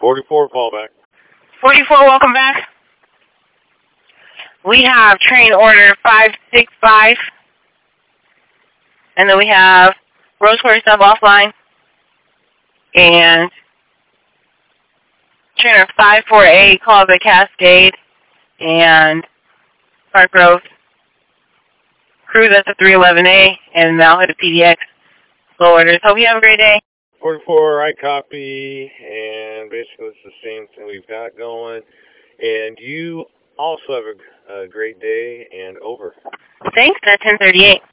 44, fallback. 44, welcome back. We have train order 565. And then we have Rose Quarry sub offline. And trainer 548, call the Cascade. And Park Grove. Cruise at the 311A. And Mount Hood PDX. Slow orders. Hope you have a great day. 44, I copy, and basically it's the same thing we've got going. And you also have a great day, and over. Thanks, at 1038.